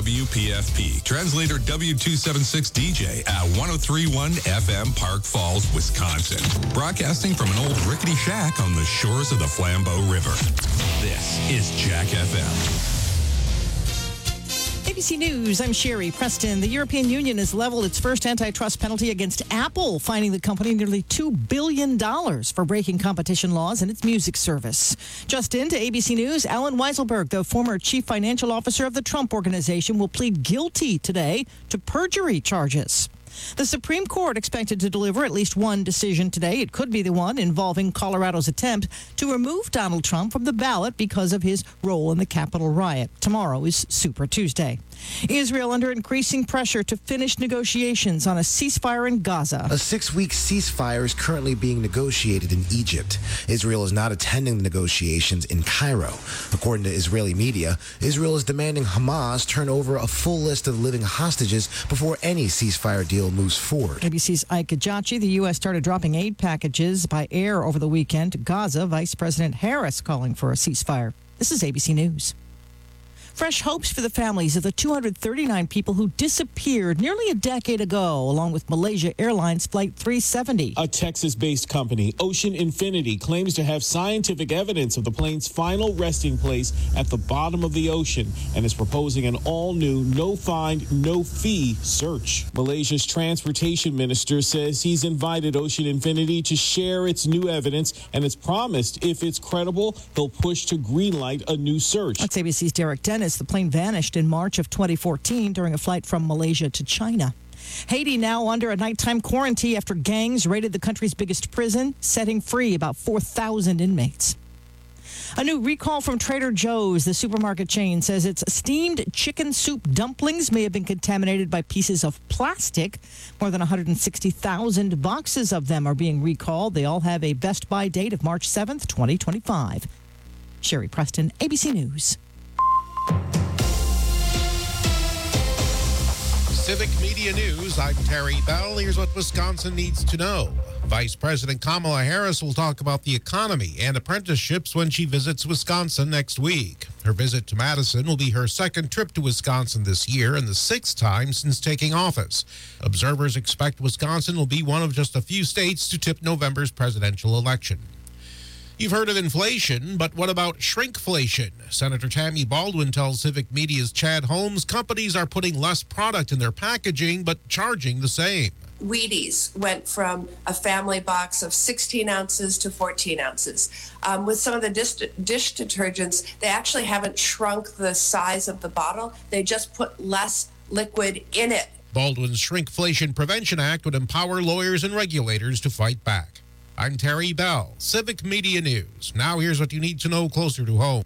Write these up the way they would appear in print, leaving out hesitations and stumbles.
WPFP, translator W276 DJ at 103.1 FM, Park Falls, Wisconsin. Broadcasting from an old rickety shack on the shores of the Flambeau River. This is Jack FM. ABC News, I'm Sherry Preston. The European Union has leveled its first antitrust penalty against Apple, fining the company nearly $2 billion for breaking competition laws in its music service. Just in to ABC News, Alan Weiselberg, the former chief financial officer of the Trump Organization, will plead guilty today to perjury charges. The Supreme Court expected to deliver at least one decision today. It could be the one involving Colorado's attempt to remove Donald Trump from the ballot because of his role in the Capitol riot. Tomorrow is Super Tuesday. Israel under increasing pressure to finish negotiations on a ceasefire in Gaza. A 6-week ceasefire is currently being negotiated in Egypt. Israel is not attending the negotiations in Cairo. According to Israeli media, Israel is demanding Hamas turn over a full list of living hostages before any ceasefire deal moves forward. ABC's Ike Ejachi. The U.S. started dropping aid packages by air over the weekend to Gaza. Vice President Harris calling for a ceasefire. This is ABC News. Fresh hopes for the families of the 239 people who disappeared nearly a decade ago, along with Malaysia Airlines Flight 370. A Texas-based company, Ocean Infinity, claims to have scientific evidence of the plane's final resting place at the bottom of the ocean and is proposing an all-new, no-find, no-fee search. Malaysia's transportation minister says he's invited Ocean Infinity to share its new evidence and has promised if it's credible, he'll push to greenlight a new search. That's ABC's Derek Dennis. The plane vanished in March of 2014 during a flight from Malaysia to China. Haiti now under a nighttime quarantine after gangs raided the country's biggest prison, setting free about 4,000 inmates. A new recall from Trader Joe's, the supermarket chain, says its steamed chicken soup dumplings may have been contaminated by pieces of plastic. More than 160,000 boxes of them are being recalled. They all have a best by date of March 7th, 2025. Sherry Preston, ABC News. Civic Media News, I'm Terry Bell. Here's what Wisconsin needs to know. Vice President Kamala Harris will talk about the economy and apprenticeships when she visits Wisconsin next week. Her visit to Madison will be her second trip to Wisconsin this year and the 6th time since taking office. Observers expect Wisconsin will be one of just a few states to tip November's presidential election. You've heard of inflation, but what about shrinkflation? Senator Tammy Baldwin tells Civic Media's Chad Holmes companies are putting less product in their packaging, but charging the same. Wheaties went from a family box of 16 ounces to 14 ounces. With some of the dish detergents, they actually haven't shrunk the size of the bottle. They just put less liquid in it. Baldwin's Shrinkflation Prevention Act would empower lawyers and regulators to fight back. I'm Terry Bell, Civic Media News. Now here's what you need to know closer to home.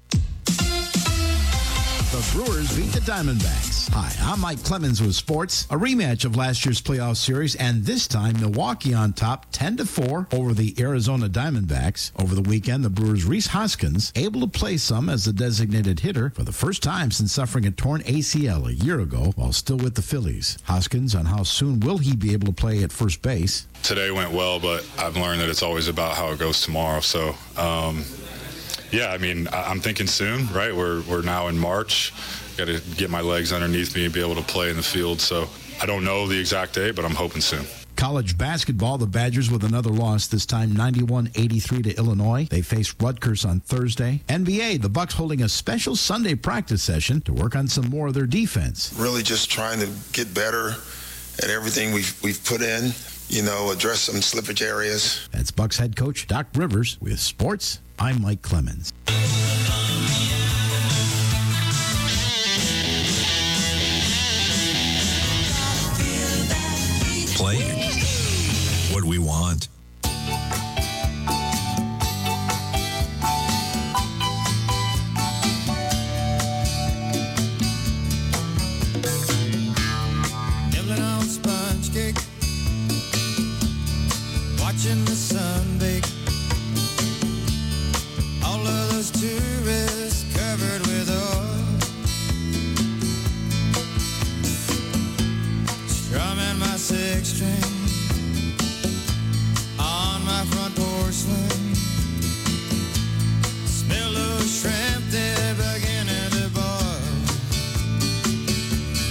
The Brewers beat the Diamondbacks. Hi, I'm Mike Clemens with sports. A rematch of last year's playoff series, and this time Milwaukee on top 10-4 over the Arizona Diamondbacks. Over the weekend, the Brewers' Rhys Hoskins able to play some as the designated hitter for the first time since suffering a torn ACL a year ago while still with the Phillies. Hoskins on how soon will he be able to play at first base. Today went well, but I've learned that it's always about how it goes tomorrow. So, yeah, I mean, I'm thinking soon, right? We're now in March. Got to get my legs underneath me and be able to play in the field. So I don't know the exact day, but I'm hoping soon. College basketball, the Badgers with another loss, this time 91-83 to Illinois. They face Rutgers on Thursday. NBA, the Bucks holding a special Sunday practice session to work on some more of their defense. Really just trying to get better at everything we've put in, address some slippage areas. That's Bucks head coach Doc Rivers with sports. I'm Mike Clemens. Playing what we want. Nibbling on sponge cake, watching the sun bake. All of those tourists covered with oil, strumming my six string on my front porch swing. Smell those shrimp, they're beginning to boil.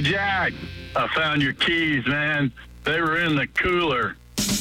Jack, I found your keys, man. They were in the cooler.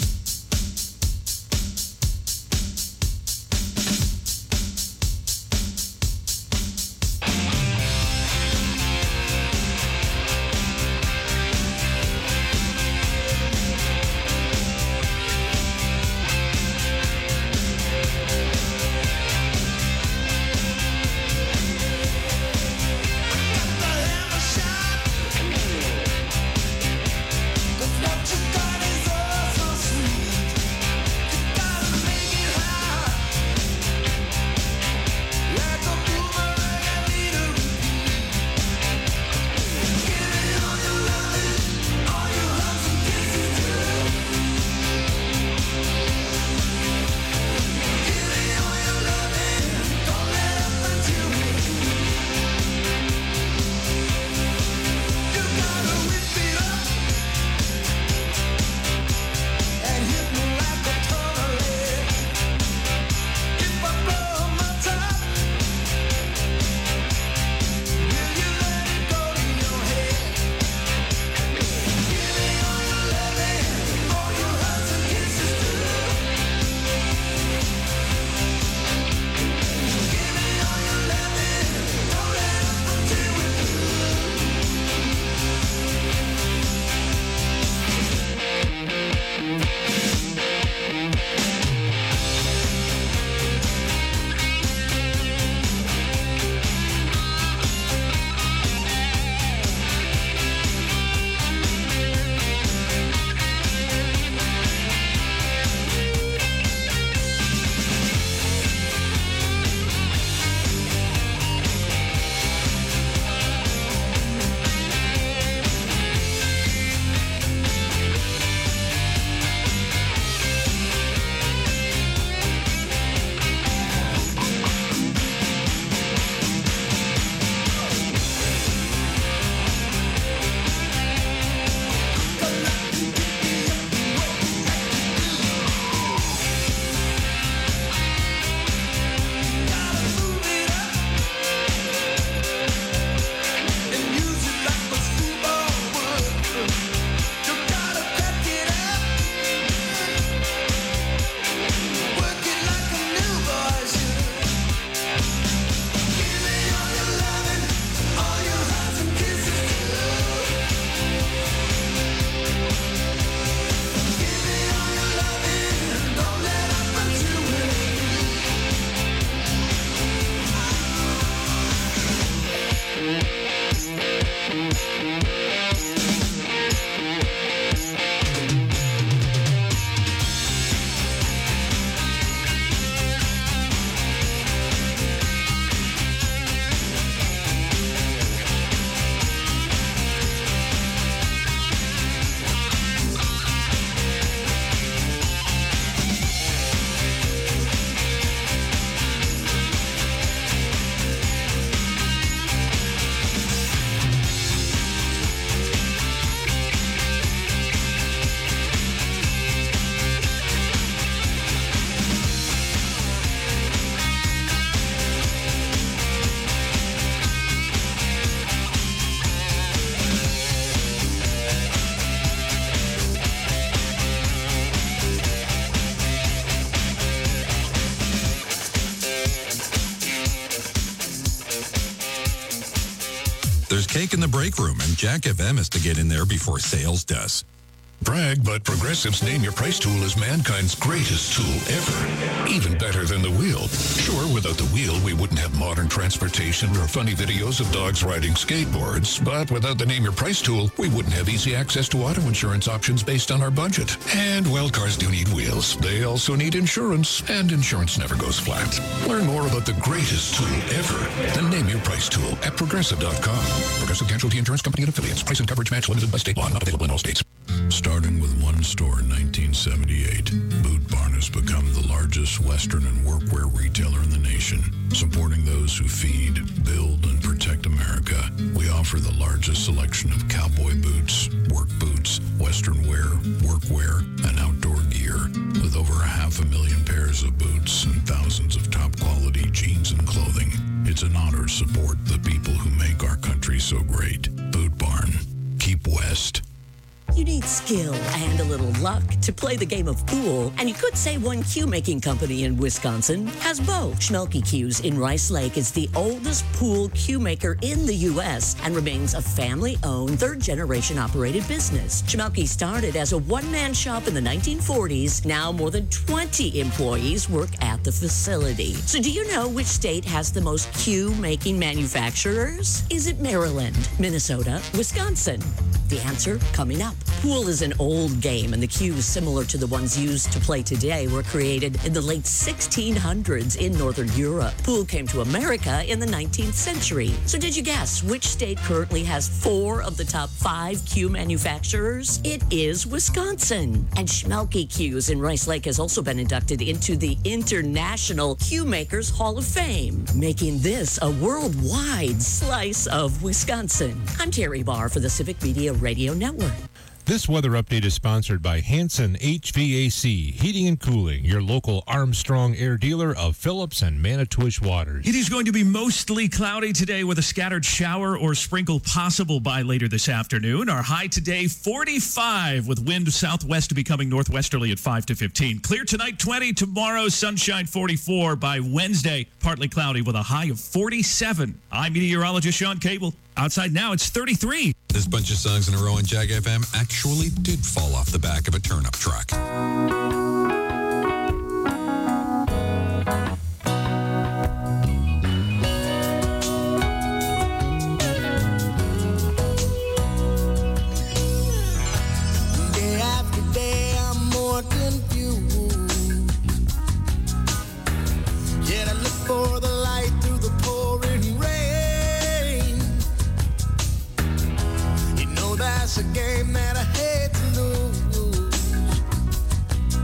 There's cake in the break room, and Jack FM is to get in there before sales does. Brag, but Progressive's Name Your Price tool is mankind's greatest tool ever. Even better than the wheel. Sure, without the wheel, we wouldn't have modern transportation or funny videos of dogs riding skateboards. But without the Name Your Price tool, we wouldn't have easy access to auto insurance options based on our budget. And, well, cars do need wheels. They also need insurance, and insurance never goes flat. Learn more about the greatest tool ever, the Name Your Price tool at Progressive.com. Progressive Casualty Insurance Company and Affiliates. Price and coverage match limited by state law. Not available in all states. Starting with one store in 1978, Boot Barn has become the largest Western and workwear retailer in the nation. Supporting those who feed, build, and protect America, we offer the largest selection of cowboy boots, work boots, Western wear, workwear, and outdoor gear. With over 500,000 pairs of boots and thousands of top-quality jeans and clothing, it's an honor to support the people who make our country so great. Boot Barn. skill and a little luck to play the game of pool, and you could say one cue-making company in Wisconsin has both. Schmelke Cues in Rice Lake is the oldest pool cue maker in the U.S. and remains a family-owned, third-generation operated business. Schmelke started as a one-man shop in the 1940s. Now more than 20 employees work at the facility. So do you know which state has the most cue-making manufacturers? Is it Maryland, Minnesota, Wisconsin? The answer coming up. Pool is an old game, and the cues similar to the ones used to play today were created in the late 1600s in Northern Europe. Pool came to America in the 19th century. So did you guess which state currently has 4 of the top 5 cue manufacturers? It is Wisconsin. And Schmelke Cues in Rice Lake has also been inducted into the International Cue Makers Hall of Fame, making this a worldwide slice of Wisconsin. I'm Terry Barr for the Civic Media Radio Network. This weather update is sponsored by Hanson HVAC, Heating and Cooling, your local Armstrong Air dealer of Phillips and Manitowish Waters. It is going to be mostly cloudy today with a scattered shower or sprinkle possible by later this afternoon. Our high today, 45, with wind southwest becoming northwesterly at 5 to 15. Clear tonight, 20. Tomorrow, sunshine, 44. By Wednesday, partly cloudy with a high of 47. I'm meteorologist Sean Cable. Outside now, it's 33. This bunch of songs in a row on Jag FM actually did fall off the back of a turnip truck. Day after day, I'm more confused. Yet I look for the light through the pouring rain. You know that's a game that I hate to lose.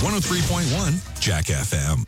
103.1 Jack FM.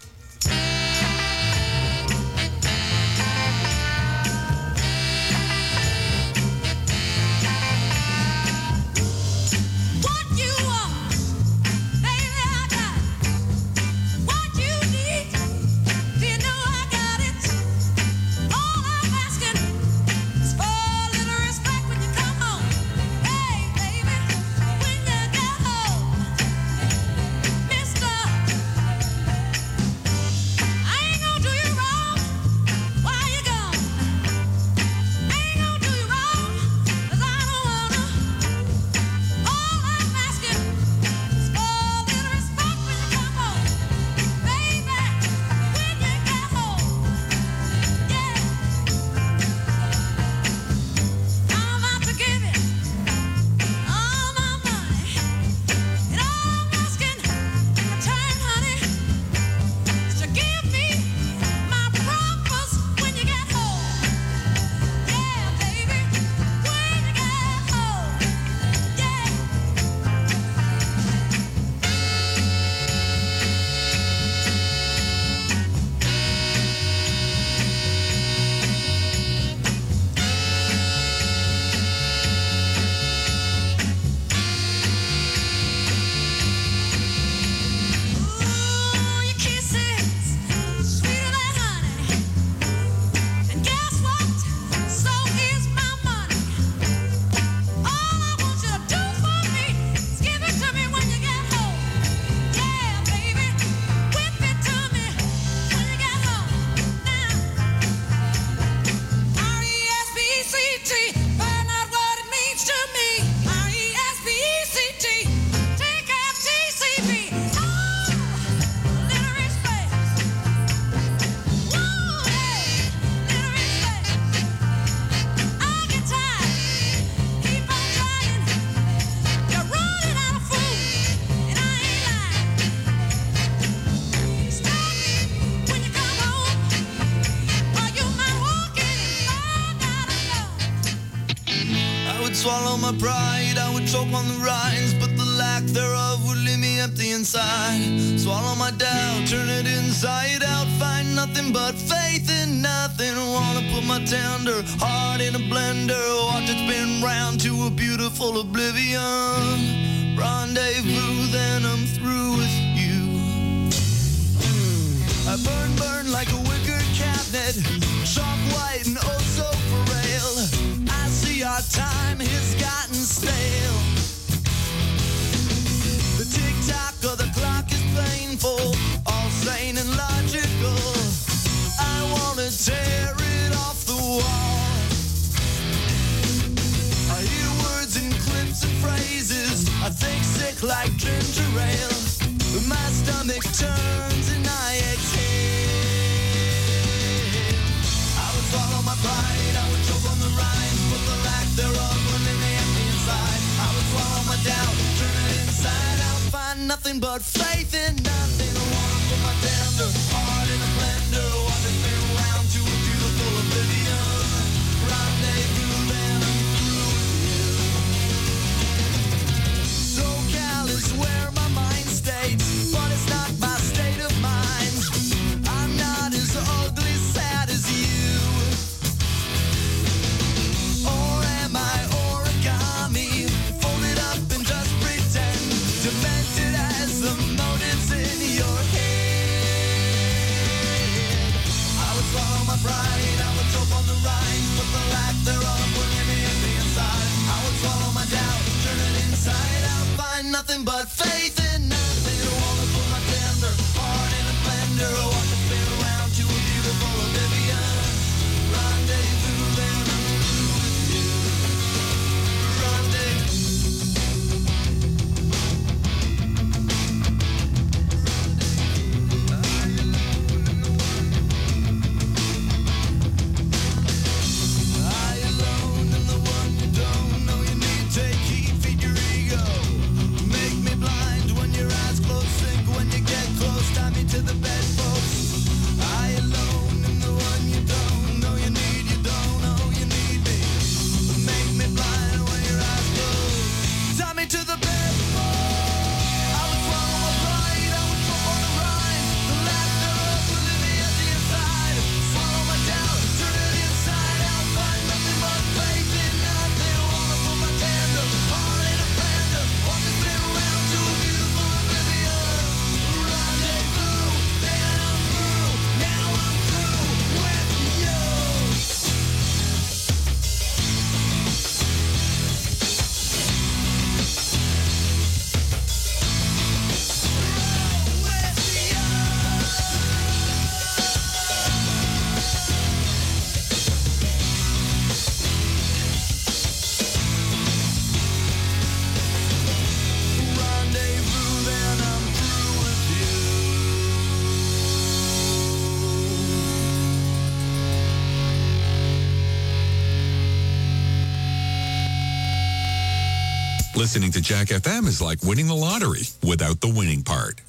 Swallow my pride, I would choke on the rise, but the lack thereof would leave me empty inside. Swallow my doubt, turn it inside out, find nothing but faith in nothing. Wanna put my tender heart in a blender, watch it spin round to a beautiful oblivion. Rendezvous, then I'm through with you. I burn like a wicker cabinet, chalk white and oh so frail. I see our time has gotten stale. The tick-tock of the clock is painful, all sane and logical. I wanna tear it off the wall. I hear words and clips and phrases, I think sick like ginger ale. My stomach turns and I exhale. I would swallow my pride, I would choke on the rhymes, but the lack thereof would leave me empty inside. I would swallow my doubt, turn it inside out, find nothing but faith in nothing. I wanna put my tender heart in a blender, watch it spin around to a beautiful oblivion. Rendezvous, then I'm through with you. SoCal is where my mind stays, but it's not my state of mind. I'm not as ugly sad as you. Or am I origami, folded up and just pretend, demented as the motives in your head. I would swallow my pride, I would choke on the rhymes, but the lack thereof would leave me empty inside. I would swallow my doubt, turn it inside out, find nothing but faith in nothing. I wanna put my tender heart in a blender, watch it spin around to a beautiful oblivion. Rendezvous, then I'm through with you. I alone am the one you don't know you need. Take heed, feed your ego, make me blind. Listening to Jack FM is like winning the lottery without the winning part.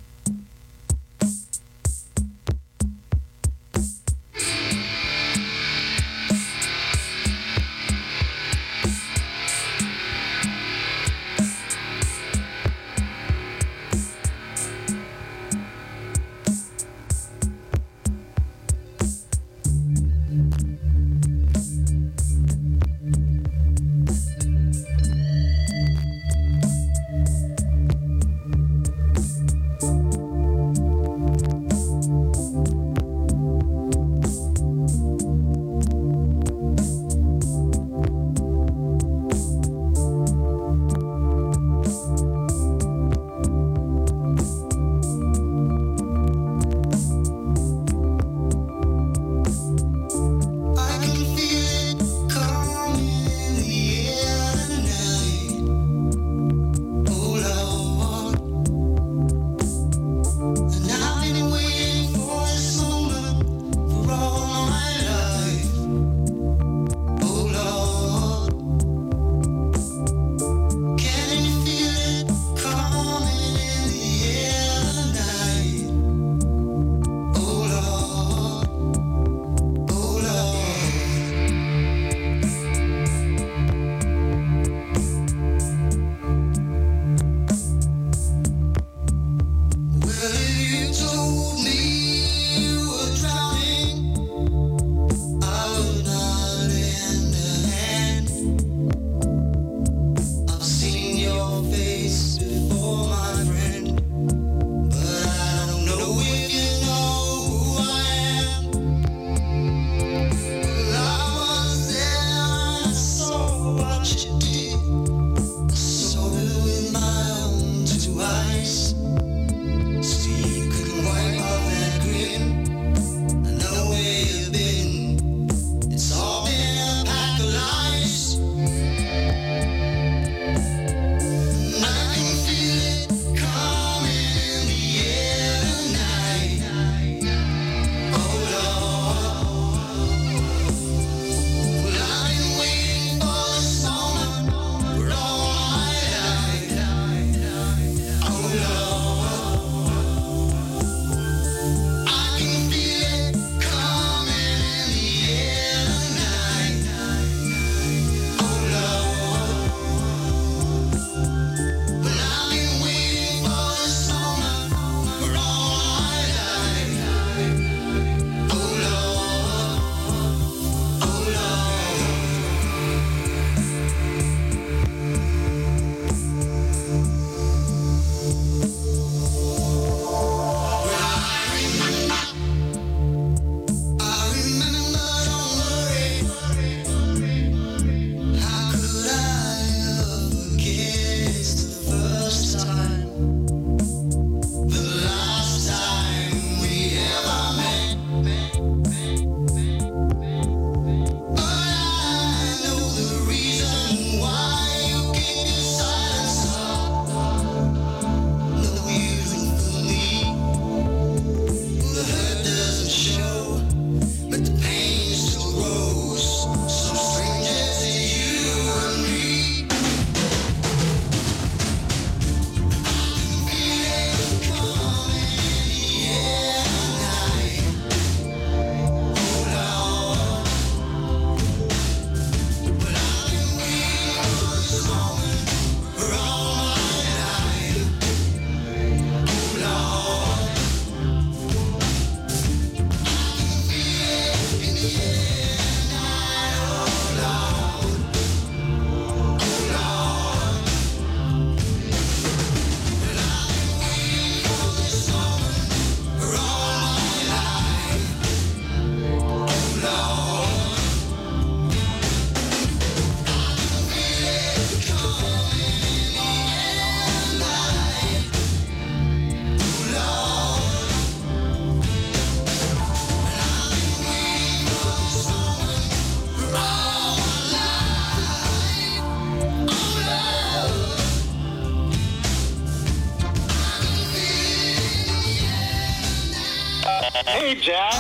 Hey, Jack.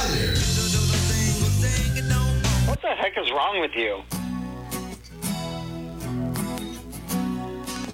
What the heck is wrong with you?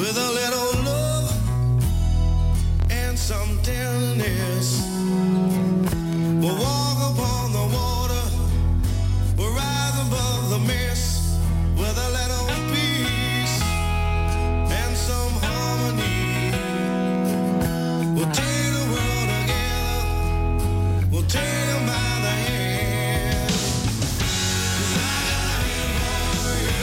with a little love and some tenderness. We'll walk upon the water, we'll rise above the mist with a little peace and some harmony. We'll take the world together, we'll take them by the hand. 'Cause I got it for you.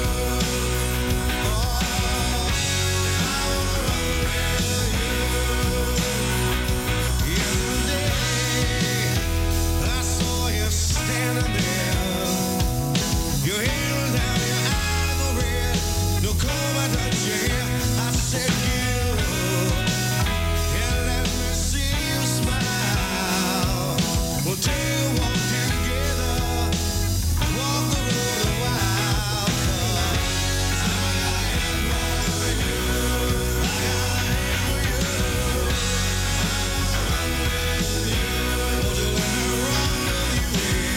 Standing there, your hair was down, your eyes were red, no comb I touch your hair. I said, get up and let me see you smile. We'll take a walk together, walk the road a while. 'Cause I got it for you, I got it for you. I wanna run with you, won't you let me run with you?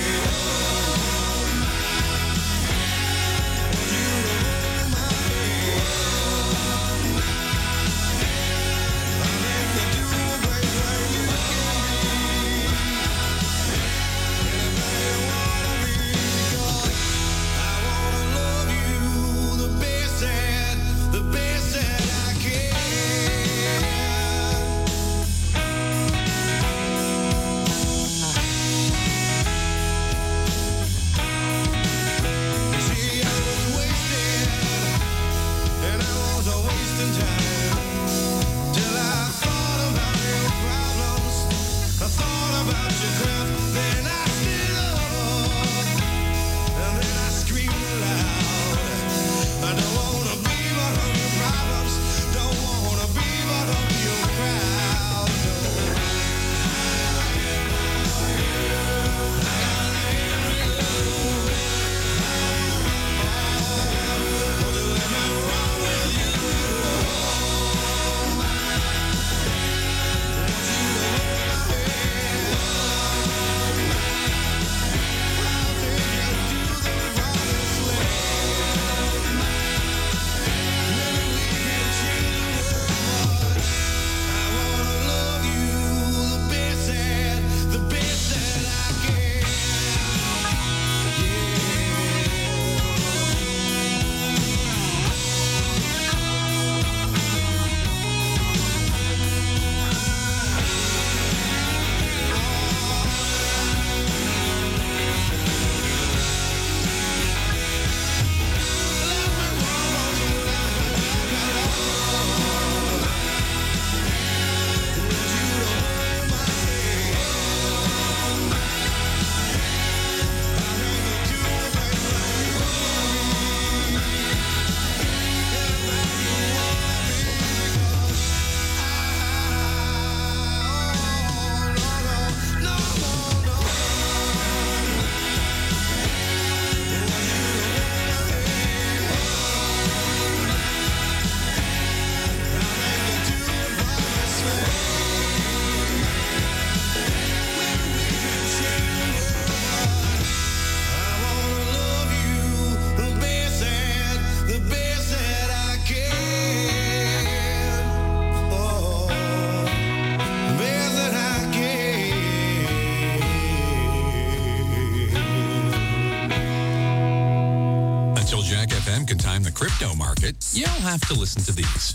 Can time the crypto market, you'll have to listen to these.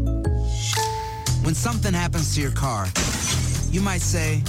When something happens to your car, you might say,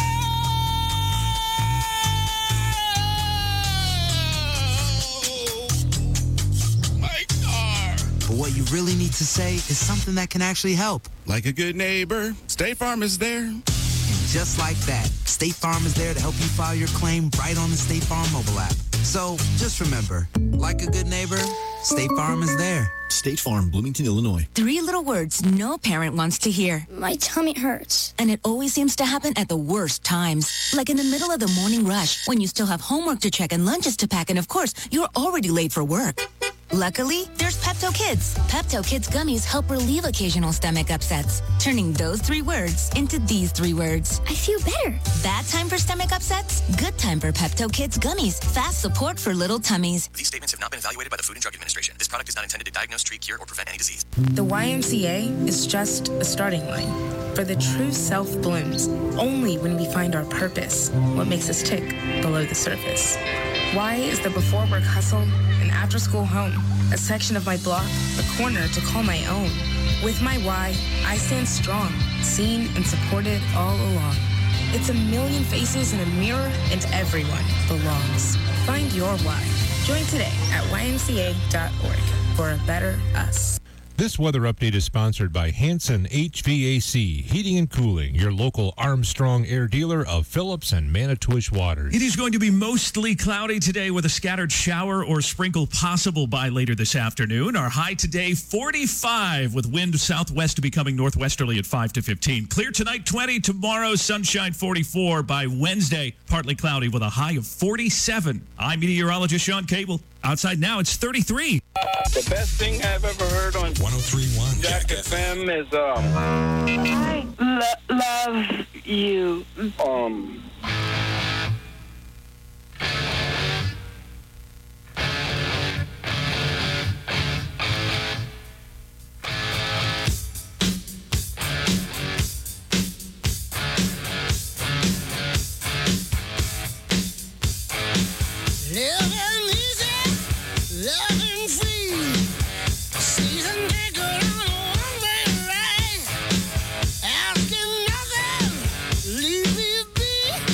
My car! But what you really need to say is something that can actually help. Like a good neighbor, State Farm is there. And just like that, State Farm is there to help you file your claim right on the State Farm mobile app. So just remember, like a good neighbor, State Farm is there. State Farm, Bloomington, Illinois. 3 little words no parent wants to hear. My tummy hurts. And it always seems to happen at the worst times. Like in the middle of the morning rush, when you still have homework to check and lunches to pack, and of course, you're already late for work. Luckily, there's Pepto Kids. Pepto Kids gummies help relieve occasional stomach upsets, turning those 3 words into these 3 words. I feel better. Bad time for stomach upsets? Good time for Pepto Kids gummies. Fast support for little tummies. These statements have not been evaluated by the Food and Drug Administration. This product is not intended to diagnose, treat, cure, or prevent any disease. The YMCA is just a starting line. For the true self blooms only when we find our purpose, what makes us tick below the surface. Y is the before work hustle, an after school home, a section of my block, a corner to call my own. With my Y, I stand strong, seen and supported all along. It's a million faces in a mirror, and everyone belongs. Find your why. Join today at ymca.org for a better us. This weather update is sponsored by Hanson HVAC, Heating and Cooling, your local Armstrong air dealer of Phillips and Manitowish Waters. It is going to be mostly cloudy today with a scattered shower or sprinkle possible by later this afternoon. Our high today, 45, with wind southwest becoming northwesterly at 5 to 15. Clear tonight, 20. Tomorrow, sunshine, 44. By Wednesday, partly cloudy with a high of 47. I'm meteorologist Sean Cable. Outside now, it's 33. The best thing I've ever heard on 103.1 Jack FM is I love you. Asking nothing, leave me be.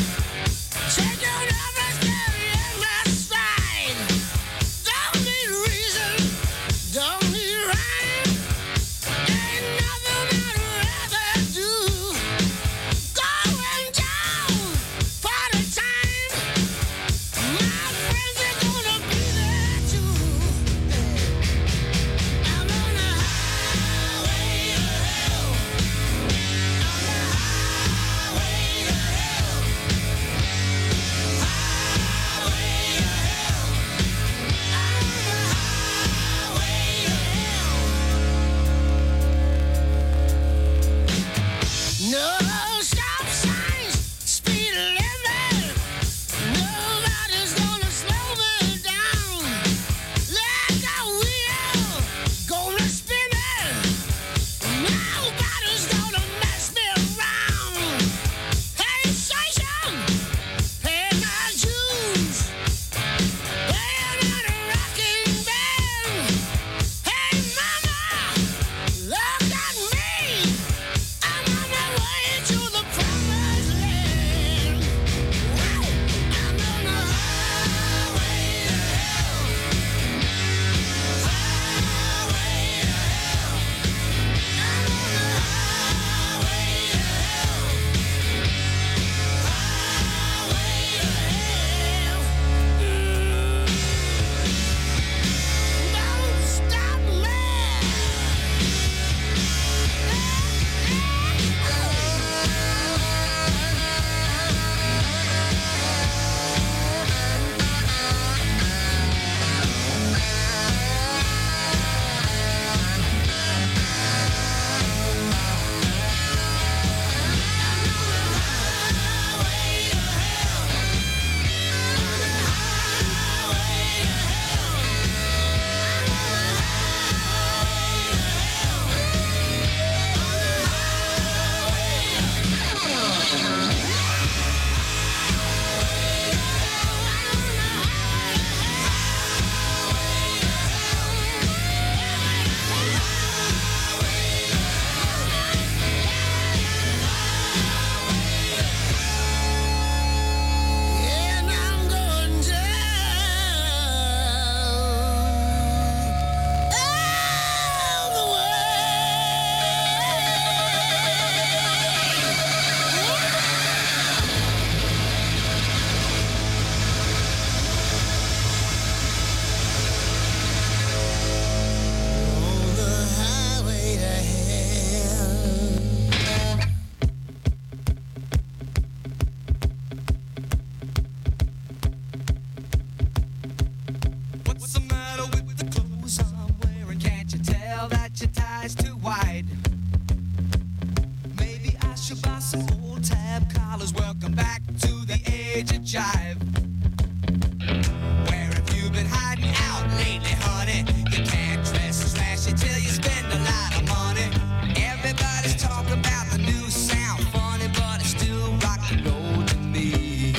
major jive. Where have you been hiding out lately, honey? You can't dress and flashy till you spend a lot of money. Everybody's talking about the new sound, funny, but it's still rock and roll to me.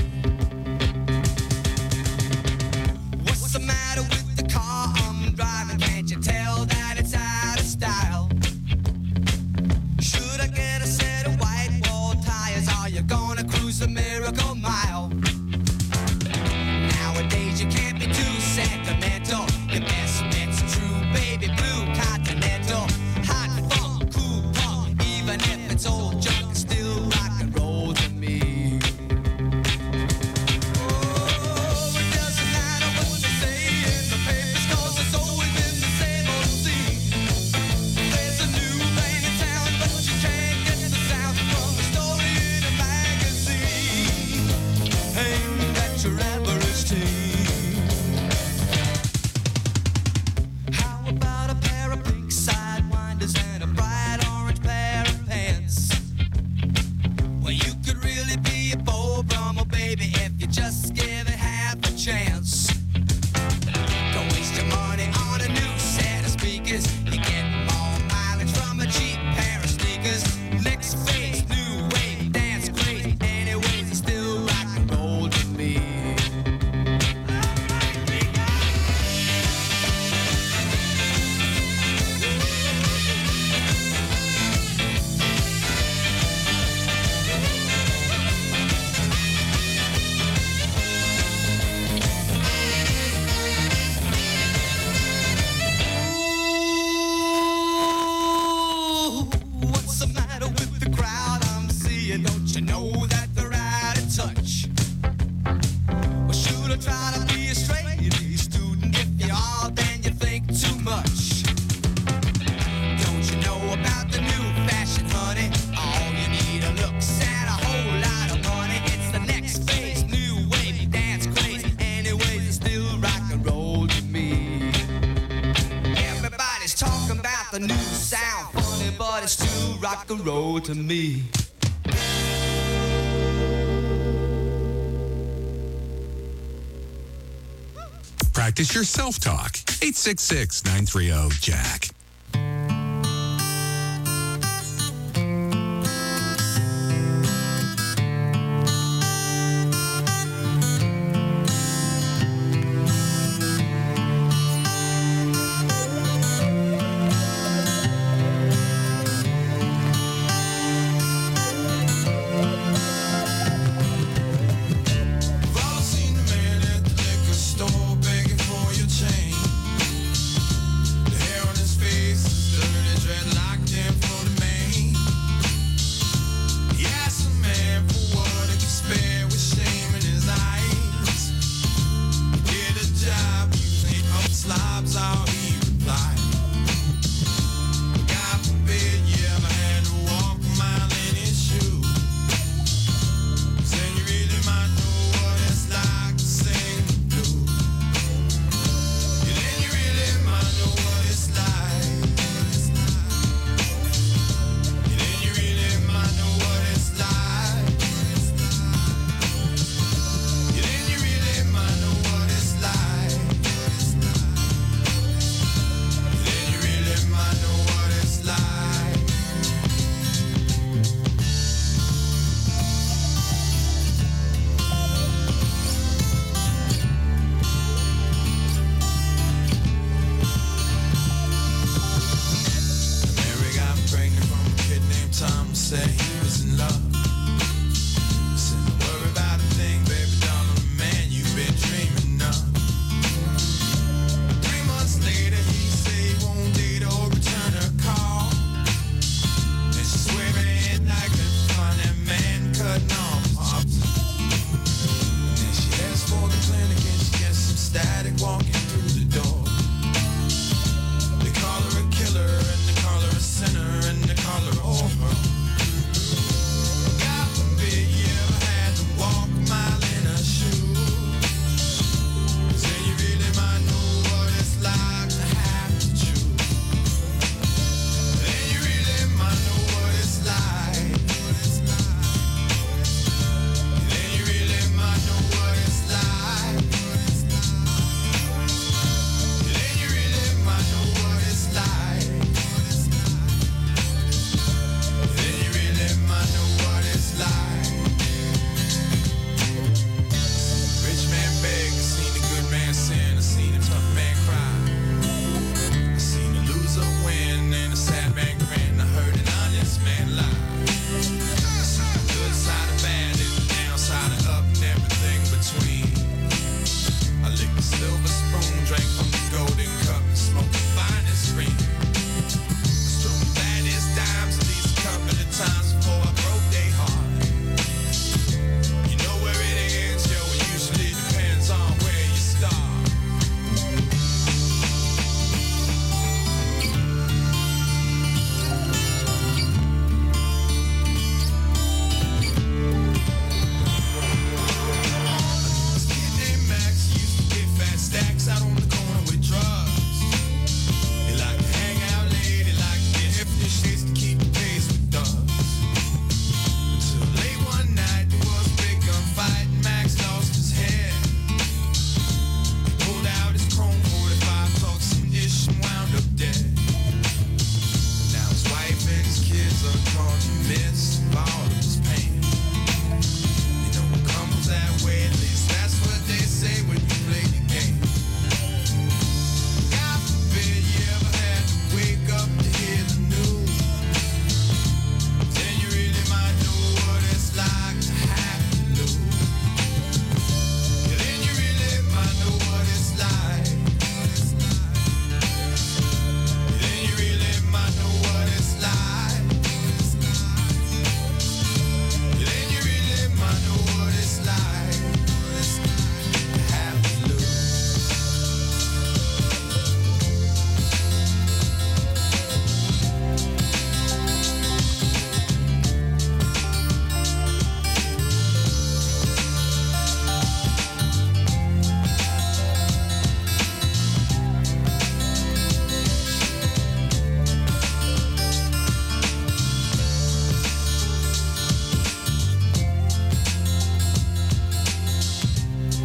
What's the matter with the car I'm driving? Can't you tell that it's out of style? Should I get a set of white wall tires? Are you gonna cruise a miracle mile? Nowadays you can't be too sentimental. Your best bet's true, baby blue continental. Hot funk, cool punk, even if it's old junk, it's still rock and roll to me. Oh, it doesn't matter what they say in the papers, 'cause it's always been the same old scene. There's a new thing in town, but you can't get the sound from the story in a magazine. Aimed at your average teen. How about a pair of pink sidewinders and a bright orange pair of pants? Well, you could really be a Bo Brummel, baby, if you just give it half a chance. Don't waste your money on a new set of speakers. You get more mileage from a cheap pair of sneakers. Next phase, new wave, dance crazy. Anyways, it's still rock and roll to me. Ooh, what's the matter with the crowd I'm seeing? Don't you know that they're out of touch? Well, should I try to be a straight A student? If you are, then you think too much. Don't you know about the new fashion, honey? All you need are looks and a whole lot of money. It's the next phase, new wave, dance crazy. Anyways, it's still rock and roll to me. Everybody's talking about the new sound, funny, but it's still rock and roll to me. Practice your self-talk. 866-930-JACK. Store begging for your change. The hair on his face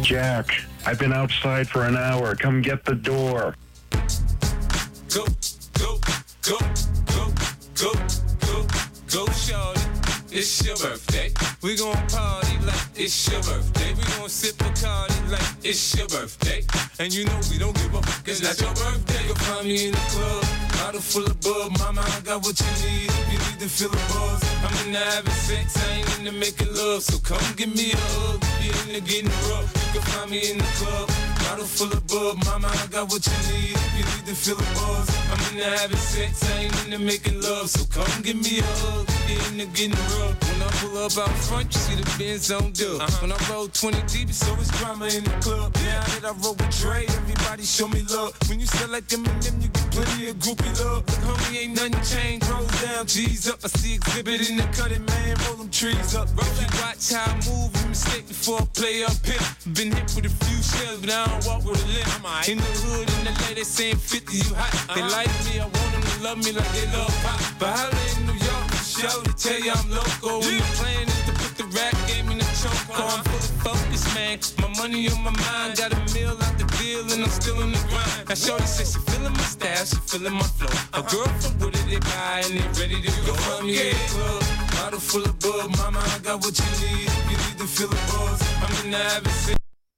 Jack, I've been outside for an hour. Come get the door. Go, go, go, go, go, go, go, shorty. It's your birthday. We gon' party like it's your birthday. We gon' sip Bacardi like it's your birthday. And you know we don't give a fuck, it's not your birthday. You'll find me in the club, bottle full of bub. Mama, I got what you need if you need to feel the buzz. I'm into having sex, I ain't into making love. So come give me a hug, if you're into getting rough. You can find me in the club, bottle full of bub. Mama, I got what you need if you need to feel the buzz. I'm into having sex, I ain't into making love. So come give me a hug, if you're into getting rough. When I pull up out front, you see the Benz on dub. When I roll 20 deep, it's always drama in the club. Now that I roll with Dre, everybody show me love. When you sell like them and them, you get plenty of groupie love. Look, homie, ain't nothing changed. Roll down, G's up. I see exhibit in the cutting, man. Roll them trees up. Roll that. Watch how I move. You mistake before I play up here. Been hit with a few shells, but I don't walk with a limp. In the hood, in the lady saying 50, you hot. They like me, I want them to love me like they love pop. But holla in New York, show to tell you I'm local. When the plan is to put the rap game in the choke. I'm fully focused, man. My money on my mind. Got a meal out the deal and I'm still in the grind. Now shorty says she feeling my style, she feeling my flow. A girl from Wooded, they buy and they ready to go. From me in the club, bottle full of bub. Mama, I got what you need. You need to feel the buzz. I'm in the having sex.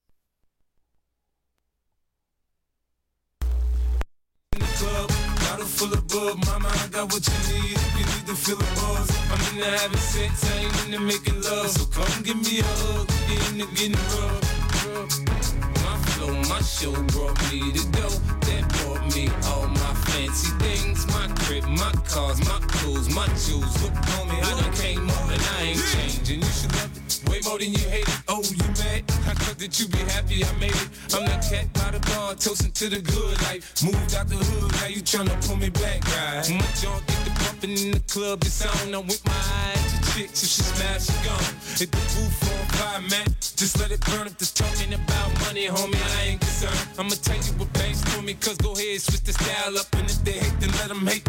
In the club, bottle full of bub. Mama, I got what you need. You need to feel the buzz. I'm in the having sex, I ain't into making love. So come give me a hug, you're into getting rubbed. My flow, my show brought me the dough. That brought me all my fancy things. My crib, my cars, my clothes, my jewels. Look, homie, I done came up and I ain't changing. You should love it way more than you hate it. Oh, you mad? I thought that you be happy I made it. I'm that cat by the bar, toasting to the good life. Moved out the hood, now you tryna pull me back, right? My junk get the bumping in the club, it's on. I'm with my eyes to chicks, if she smash, she gone. Hit the roof on fire, man. Just let it burn if they're talking about money, homie, I ain't concerned. I'ma tell you what banks for me, cause go ahead, switch the style up. And if they hate, then let them hate.